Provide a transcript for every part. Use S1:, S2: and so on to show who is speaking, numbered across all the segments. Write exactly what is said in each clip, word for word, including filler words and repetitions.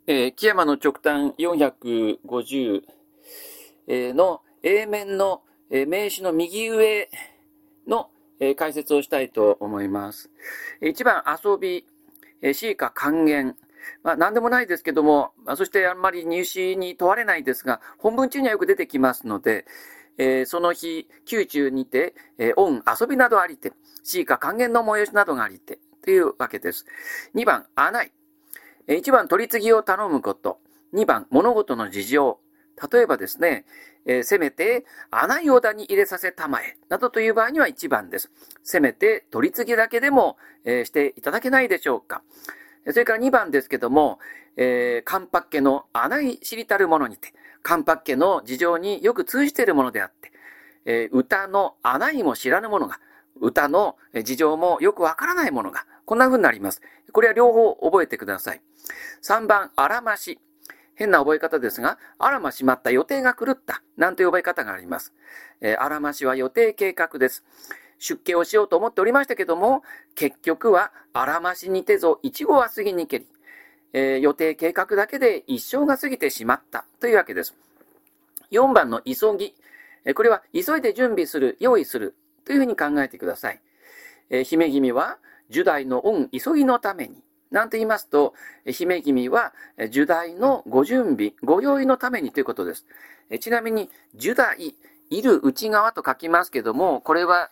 S1: えー木山の直端よんひゃくごじゅうえーの A 面のえー名詞の右上のえー解説をしたいと思います。いちばん遊び、えー C か還元。まあ何でもないですけども、まあそしてあんまり入試に問われないですが、本文中にはよく出てきますので、えーその日、宮中にて、えー、恩、遊びなどありて、C か還元の催しなどがありて、というわけです。にばん、あない。いちばん、取り次ぎを頼むこと。にばん、物事の事情。例えばですね、えーせめて、穴用田に入れさせたまえ、などという場合にはいちばんです。せめて、取り次ぎだけでも、えーしていただけないでしょうか。それからにばんですけども、えー、関白家の穴い知りたるものにて、関白家の事情によく通じているものであって、えー、歌の穴いも知らぬものが、歌の事情もよくわからないものが、こんな風になります。これは両方覚えてください。さんばん、あらまし。変な覚え方ですが、あらましまった予定が狂った。なんて覚え方があります。えー、あらましは予定計画です。出家をしようと思っておりましたけども、結局はあらましにてぞ一語は過ぎにけり、えー、予定計画だけで一生が過ぎてしまったというわけです。よんばんの急ぎ。これは急いで準備する、用意するというふうに考えてください。えー、姫君は十代の恩急ぎのために。なんて言いますと、姫君は十代のご準備、ご用意のためにということです。ちなみに、十代、いる内側と書きますけども、これは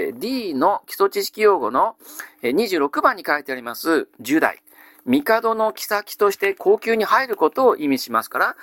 S1: D の基礎知識用語のにじゅうろくばんに書いてあります十代。帝の妃として後宮に入ることを意味しますから、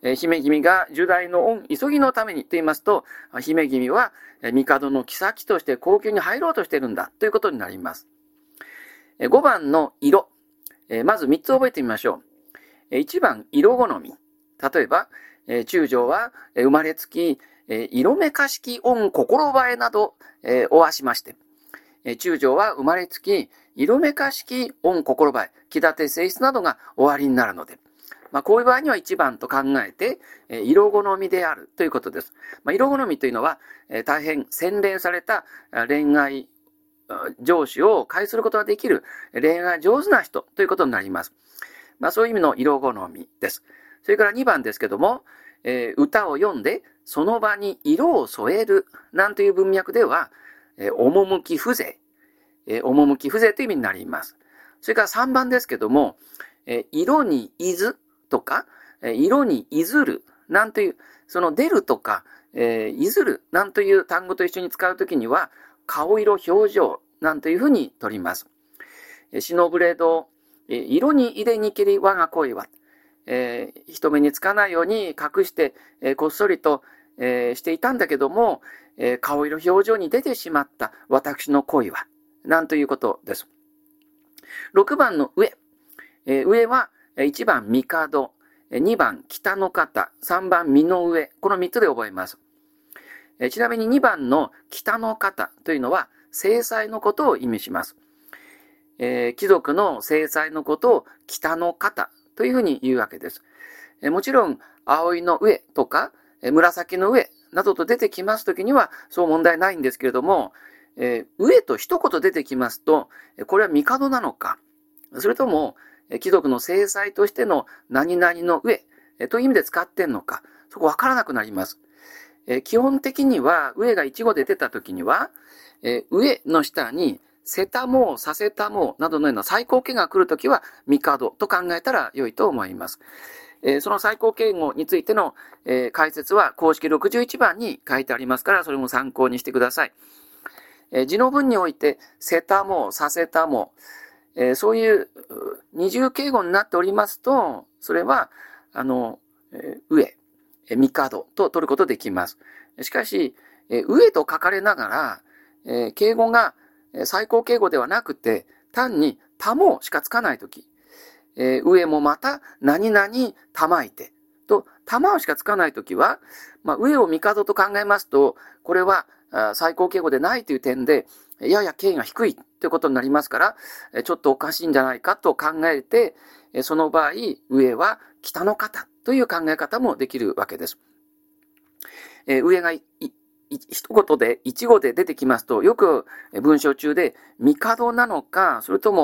S1: 姫君が十代の恩急ぎのためにと言いますと、姫君は帝の妃として後宮に入ろうとしているんだということになります。ごばんの色。まずみっつ覚えてみましょう。いちばん、色好み。例えば、中将は生まれつき、色めかしき恩心映えなど、おわしまして。中将は生まれつき、色めかしき恩心映え、気立て性質などがおありになるので。まあ、こういう場合にはいちばんと考えて、色好みであるということです。まあ、色好みというのは、大変洗練された恋愛上司を介することができる恋愛上手な人ということになります。まあ、そういう意味の色好みです。それからにばんですけども、えー、歌を読んでその場に色を添えるなんという文脈では、えー、趣風情、えー、趣風情という意味になります。それからさんばんですけども、えー、色にいずとか、えー、色にいずるなんという、その出るとか、えー、いずるなんという単語と一緒に使うときには、顔色表情なんというふうに取ります。忍ぶれど、色に入れにけり我が恋は、えー、人目につかないように隠して、えー、こっそりと、えー、していたんだけども、えー、顔色表情に出てしまった私の恋は、なんということです。ろくばんの上。えー、上はいちばん帝、にばん北の方、さんばん身の上。このみっつで覚えます。ちなみににばんの北の方というのは正妻のことを意味します。えー、貴族の正妻のことを北の方というふうに言うわけです。えー、もちろん葵の上とか、えー、紫の上などと出てきますときにはそう問題ないんですけれども、えー、上と一言出てきますと、これは帝なのか、それとも貴族の正妻としての何々の上という意味で使ってんのか、そこわからなくなります。えー、基本的には上が一語で出たときには、えー、上の下にせたもさせたもなどのような最高形が来るときは帝と考えたら良いと思います。えー、その最高形語についての、えー、解説は公式ろくじゅういちばんに書いてありますから、それも参考にしてください。えー、字の文においてせたもさせたも、えー、そういう二重敬語になっておりますと、それはあの、えー、上帝と取ることできます。しかし、上と書かれながら、敬語が最高敬語ではなくて、単にたもしかつかないとき、上もまた何々たまいて、と、たましかつかないときは、まあ、上を帝と考えますと、これは最高敬語でないという点で、やや敬が低いということになりますから、ちょっとおかしいんじゃないかと考えて、その場合、上は北の方という考え方もできるわけです。えー、上がいい一言で一語で出てきますと、よく文章中で帝なのか、それとも、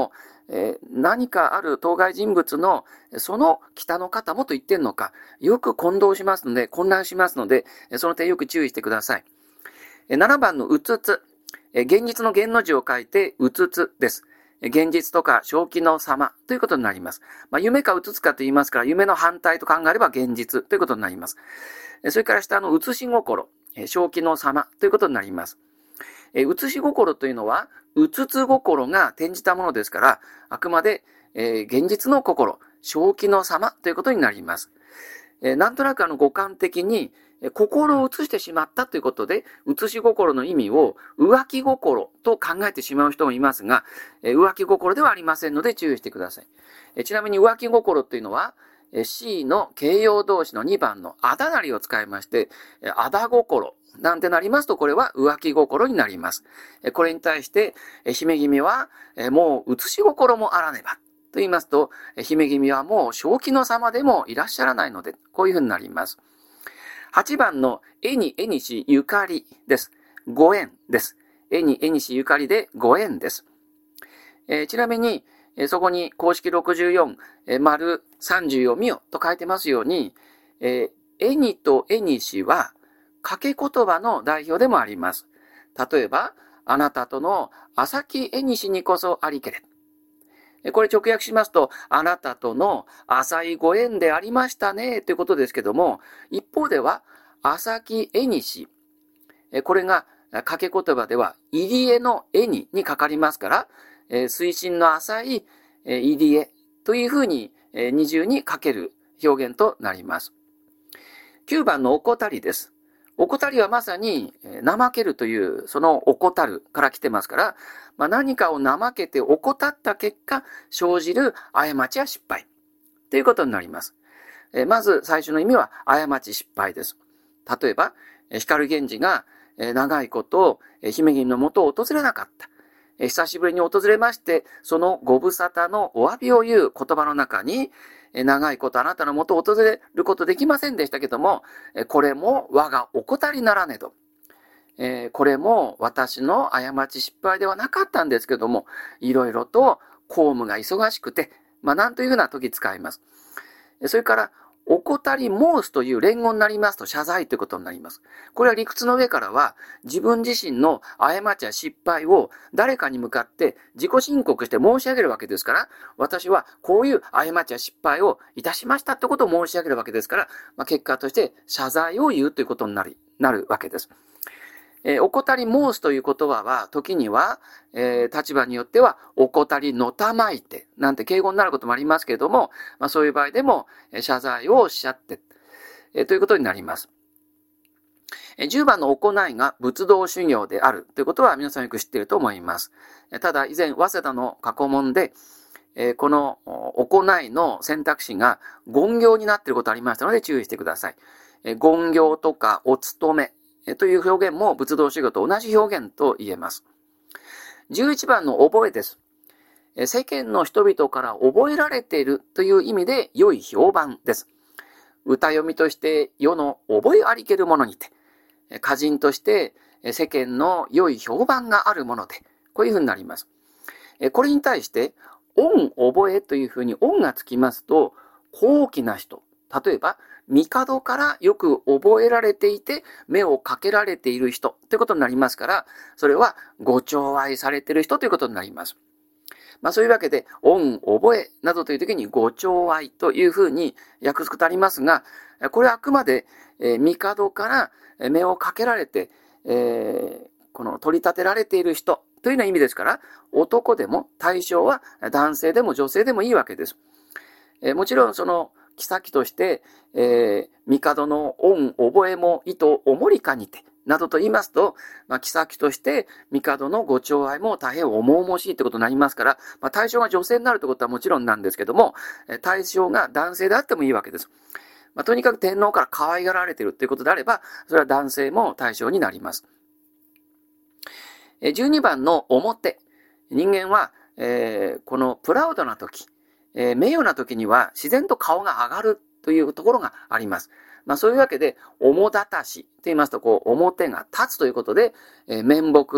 S1: えー、何かある当該人物のその北の方もと言ってんのか、よく混同しますので、混乱しますので、その点よく注意してください。ななばんのうつつ。現実の現の字を書いてうつつです。現実とか正気の様ということになります。まあ、夢かうつつかと言いますから、夢の反対と考えれば現実ということになります。それから下のうつし心、正気の様ということになります。うつし心というのは、うつつ心が転じたものですから、あくまで、えー、現実の心、正気の様ということになります。えー、なんとなくあの五感的に、心を移してしまったということで、移し心の意味を浮気心と考えてしまう人もいますが、浮気心ではありませんので注意してください。ちなみに浮気心というのは、C の形容動詞のにばんのあだなりを使いまして、あだ心なんてなりますと、これは浮気心になります。これに対して、姫君は、もう移し心もあらねば。と言いますと、姫君はもう正気の様でもいらっしゃらないので、こういうふうになります。はちばんのえにえにしゆかりです。ご縁です。えにえにしゆかりでご縁です。えー、ちなみに、えー、そこに公式ろくじゅうよん、えー、丸さんじゅうを見よと書いてますように、えー、えにとえにしは掛け言葉の代表でもあります。例えば、あなたとの浅きえにしにこそありけれ。これ直訳しますと、あなたとの浅いご縁でありましたね、ということですけども、一方では、浅きえにし。これが掛け言葉では、入り江のえににかかりますから、水深の浅い入り江というふうに二重にかける表現となります。きゅうばんの怠りです。怠りはまさに怠けるというその怠るから来てますから、まあ、何かを怠けて怠った結果生じる過ちや失敗ということになります。まず最初の意味は過ち失敗です。例えば光源氏が長いこと姫君の元を訪れなかった。久しぶりに訪れまして、そのご無沙汰のお詫びを言う言葉の中に、長いことあなたの元を訪れることできませんでしたけども、これも我が怠りならねど。これも私の過ち失敗ではなかったんですけども、いろいろと公務が忙しくて、まあなんというふうな時使います。それから、怠り申すという連語になりますと謝罪ということになります。これは理屈の上からは自分自身の過ちや失敗を誰かに向かって自己申告して申し上げるわけですから、私はこういう過ちや失敗をいたしましたってことを申し上げるわけですから、まあ、結果として謝罪を言うということになり、なるわけです。えー、怠り申すという言葉は、時には、えー、立場によっては、怠りのたまいて、なんて敬語になることもありますけれども、まあ、そういう場合でも、えー、謝罪をおっしゃって、えー、ということになります。えー、じゅうばんの行いが仏道修行であるということは皆さんよく知っていると思います。えー、ただ、以前、早稲田の過去問で、えー、この行いの選択肢が言行になっていることがありましたので注意してください。えー、言行とかお勤め、という表現も仏道修行と同じ表現と言えます。じゅういちばんの覚えです。世間の人々から覚えられているという意味で良い評判です。歌読みとして世の覚えありけるものにて、歌人として世間の良い評判があるもので、こういうふうになります。これに対して、恩覚えというふうに恩がつきますと、高貴な人、例えば、帝からよく覚えられていて、目をかけられている人ということになりますから、それはご寵愛されている人ということになります。まあそういうわけで、恩、覚えなどという時にご寵愛というふうに訳すことありますが、これはあくまで、えー、帝から目をかけられて、えー、この取り立てられている人というような意味ですから、男でも対象は男性でも女性でもいいわけです。えー、もちろんその、妃として、えー、帝の恩覚えも意図おもりかにて、などと言いますと、まあ、妃として、帝のご寵愛も大変重々しいということになりますから、まあ、対象が女性になるということはもちろんなんですけども、対象が男性であってもいいわけです。まあ、とにかく天皇から可愛がられているということであれば、それは男性も対象になります。じゅうにばんの表。人間は、えー、このプラウドな時、えー、名誉な時には自然と顔が上がるというところがあります。まあそういうわけで、面立たしと言いますと、こう、表が立つということで、えー、面目、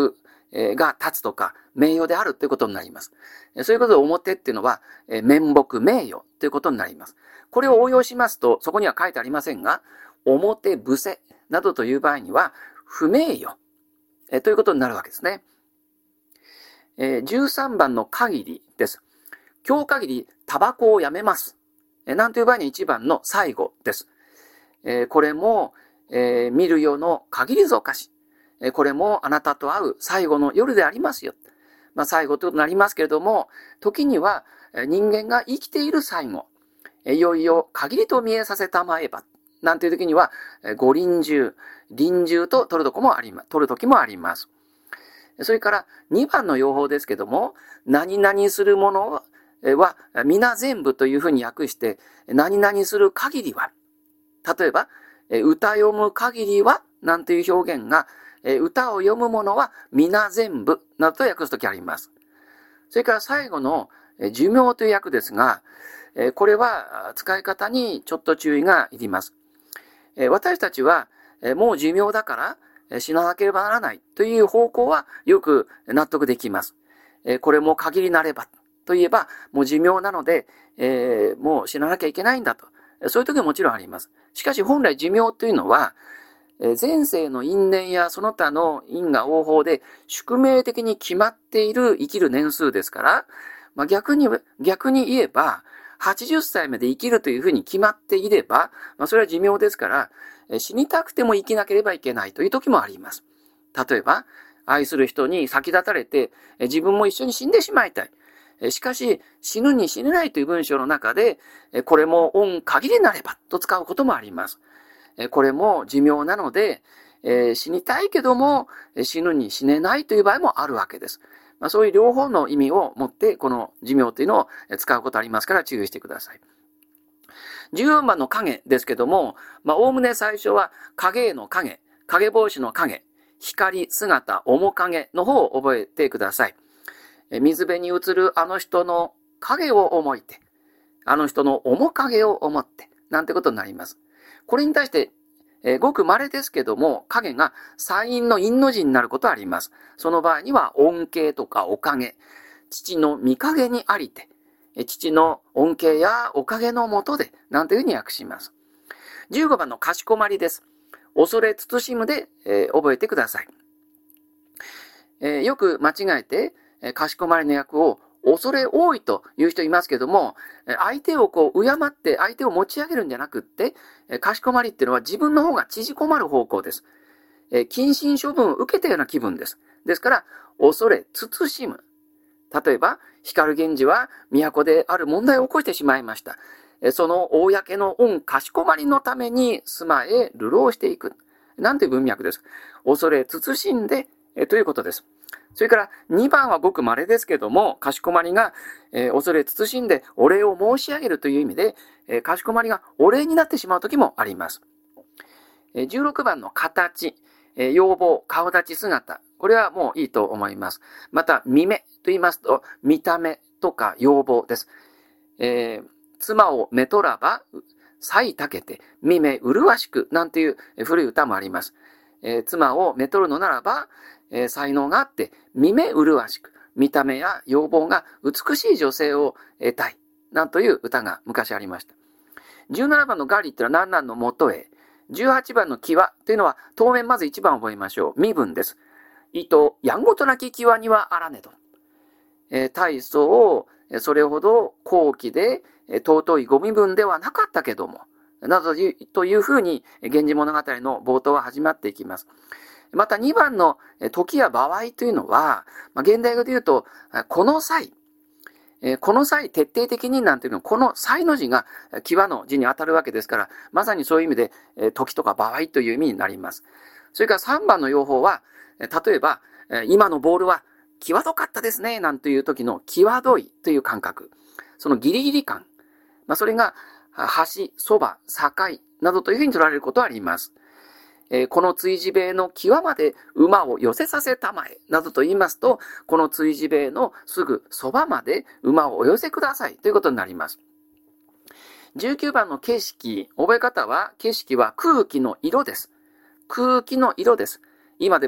S1: が立つとか、名誉であるということになります。そういうことで表っていうのは、面目、名誉ということになります。これを応用しますと、そこには書いてありませんが、表、伏せなどという場合には、不名誉ということになるわけですね。じゅうさんばんの限りです。今日限りタバコをやめます。なんという場合にいちばんの最後です。これも、えー、見るよの限りぞかし。これもあなたと会う最後の夜でありますよ。まあ最後ということになりますけれども、時には人間が生きている最後、いよいよ限りと見えさせたまえば、なんていう時には、ご臨終、臨終と取るとこもあります、取る時もあります。それからにばんの用法ですけども、何々するものは皆全部というふうに訳して、何々する限りは、例えば、歌読む限りは、なんていう表現が、歌を読むものは皆全部、などと訳すときあります。それから最後の寿命という訳ですが、これは使い方にちょっと注意がいります。私たちは、もう寿命だから死ななければならないという方向はよく納得できます。これも限りなればといえば、もう寿命なので、もう死ななきゃいけないんだと。そういう時はもちろんあります。しかし本来寿命というのは、前世の因縁やその他の因果応報で宿命的に決まっている生きる年数ですから、まあ、逆に、逆に言えば、はちじゅっさいまで生きるというふうに決まっていれば、まあ、それは寿命ですから、死にたくても生きなければいけないという時もあります。例えば、愛する人に先立たれて、自分も一緒に死んでしまいたい。しかし、死ぬに死ねないという文章の中で、これも恩限りなればと使うこともあります。これも寿命なので、死にたいけども死ぬに死ねないという場合もあるわけです。そういう両方の意味を持ってこの寿命というのを使うことありますから注意してください。じゅうよんばんの影ですけども、まあ、おおむね最初は影への影、影帽子の影、光、姿、面影の方を覚えてください。水辺に映るあの人の影を思いて、あの人の面影を思って、なんてことになります。これに対して、えー、ごく稀ですけども、影が歳陰の陰の字になることはあります。その場合には、恩恵とかおかげ、父の御影にありて、父の恩恵やおかげのもとで、なんていうふうに訳します。じゅうごばんのかしこまりです。恐れ慎むで、えー、覚えてください。えー、よく間違えて、えー、かしこまりの訳を恐れ多いという人いますけども、相手をこう敬って相手を持ち上げるんじゃなくって、かしこまりっていうのは自分の方が縮こまる方向です。謹慎処分を受けたような気分です。ですから、恐れ慎む。例えば、光源氏は都である問題を起こしてしまいました。その公の恩かしこまりのために住まへ流浪していく。なんていう文脈です。恐れ慎んでということです。それからにばんはごく稀ですけども、かしこまりが、えー、恐れ慎んでお礼を申し上げるという意味で、えー、かしこまりがお礼になってしまう時もあります。えー、じゅうろくばんの形、えー、容貌、顔立ち姿、これはもういいと思います。また、見目と言いますと、見た目とか容貌です。えー、妻をめとらば、才たけて、見目麗しく、なんていう古い歌もあります。えー、妻をめとるのならば、えー、才能があって、見目麗しく、見た目や容貌が美しい女性を得たい。なんという歌が昔ありました。じゅうななばんのガリっていうのは何々の元へ。じゅうはちばんの際というのは、当面まずいちばん覚えましょう。身分です。意図、やんごとなき際にはあらねど。えー、大層、それほど高貴で、尊いご身分ではなかったけども、などというふうに、源氏物語の冒頭は始まっていきます。またにばんの時や場合というのは、まあ、現代語で言うと、この際、この際徹底的になんていうの、この際の字が際の字に当たるわけですから、まさにそういう意味で、時とか場合という意味になります。それからさんばんの用法は、例えば、今のボールは際どかったですね、なんていう時の際どいという感覚。そのギリギリ感。まあ、それが、橋、そば、境などというふうに取られることはあります。えー、この追事兵の際まで馬を寄せさせたまえなどと言いますと、この追事兵のすぐそばまで馬をお寄せくださいということになります。じゅうきゅうばんの景色、覚え方は景色は空気の色です。空気の色です。今でも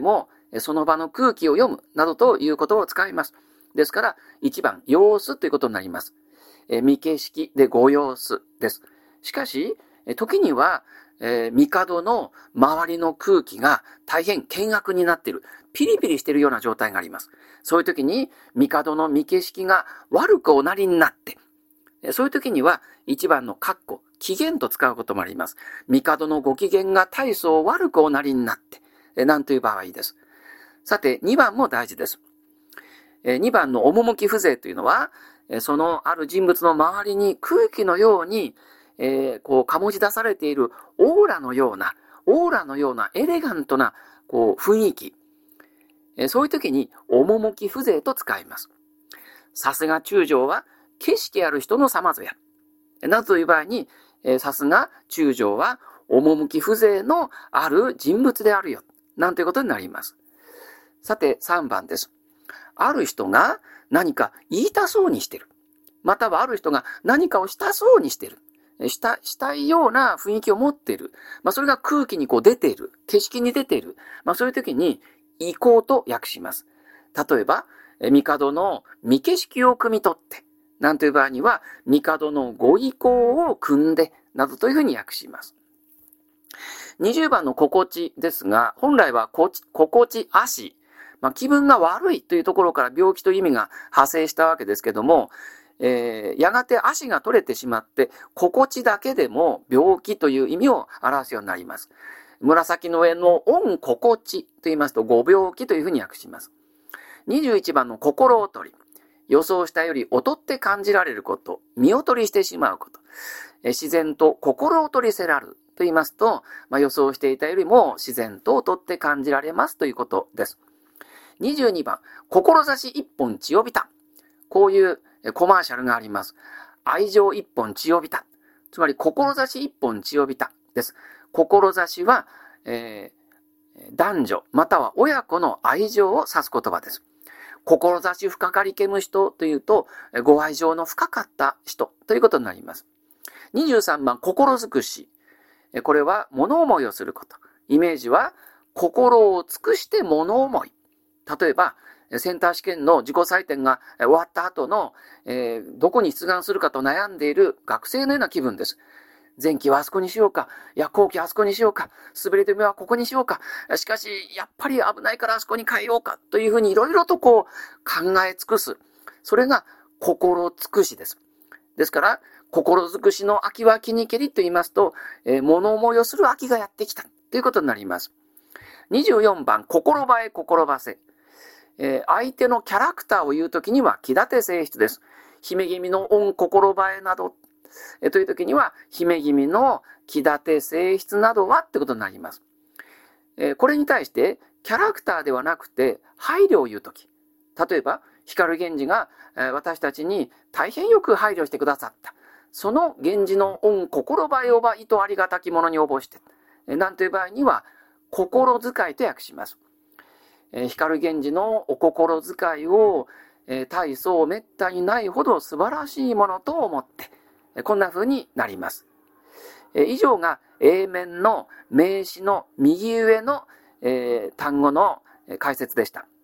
S1: その場の空気を読むなどということを使います。ですから、いちばん、様子ということになります。見景色でご様子です。しかし、時には、えー、帝の周りの空気が大変険悪になっている。ピリピリしているような状態があります。そういう時に、帝の見景色が悪くおなりになって、そういう時には、いちばんの括弧、機嫌と使うこともあります。帝のご機嫌が大層悪くおなりになって、なんという場合です。さて、にばんも大事です。にばんの趣風情というのは、そのある人物の周りに空気のように、えー、こう醸し出されているオーラのような、オーラのようなエレガントなこう雰囲気、えー、そういう時に趣風情と使います。さすが中将は景色ある人のさまぞや。などという場合に、えー、さすが中将は趣風情のある人物であるよ。なんていうことになります。さてさんばんです。ある人が何か言いたそうにしている。またはある人が何かをしたそうにしている。した、したいような雰囲気を持っている。まあ、それが空気にこう出ている。景色に出ている。まあ、そういう時に、意向と訳します。例えば、帝の見景色を汲み取って、なんという場合には、帝のご意向を汲んで、などというふうに訳します。にじゅうばんの心地ですが、本来は心地足。まあ、気分が悪いというところから病気という意味が派生したわけですけども、えー、やがて足が取れてしまって、心地だけでも病気という意味を表すようになります。紫の上の恩心地と言いますと、ご病気というふうに訳します。にじゅういちばんの心劣り。予想したより劣って感じられること、見劣りしてしまうこと。えー、自然と心劣りせらると言いますと、まあ、予想していたよりも自然と劣って感じられますということです。にじゅうにばん、志一本血をびた。こういうコマーシャルがあります。愛情一本血をびた。つまり、志一本血をびたです。志は、えー、男女、または親子の愛情を指す言葉です。志深かりけむ人というと、ご愛情の深かった人ということになります。にじゅうさんばん、心尽くし。これは物思いをすること。イメージは、心を尽くして物思い。例えば、センター試験の自己採点が終わった後の、えー、どこに出願するかと悩んでいる学生のような気分です。前期はあそこにしようか、いや後期はあそこにしようか、滑り止めはここにしようか、しかしやっぱり危ないからあそこに変えようかというふうにいろいろとこう考え尽くす。それが心尽くしです。ですから、心尽くしの秋は秋にけりと言いますと、えー、物思いをする秋がやってきたということになります。にじゅうよんばん、心ばえ心ばせ。えー、相手のキャラクターを言うときには気立て性質です。姫君の恩心ばえなど、えー、というときには姫君の気立て性質などはってことになります。えー、これに対してキャラクターではなくて配慮を言うとき、例えば光源氏が、えー、私たちに大変よく配慮してくださった。その源氏の恩心ばえをば意図ありがたきものに応募して、えー、なんという場合には心遣いと訳します。光源氏のお心遣いを、えー、大層めったにないほど素晴らしいものと思って、こんな風になります。えー、以上が A 面の名詞の右上の、えー、単語の解説でした。